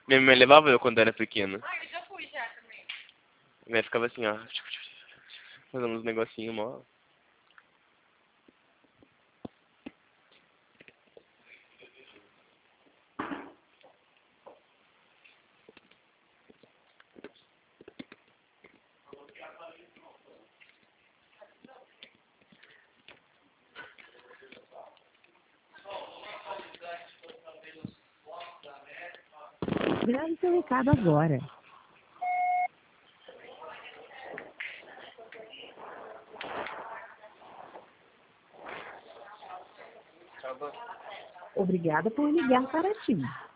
Minha mãe levava eu quando era pequeno. Ah, eu já fui já também. Minha mãe ficava assim, ó. Fazendo uns negocinhos mó. Grave seu recado agora. Obrigada por ligar para ti.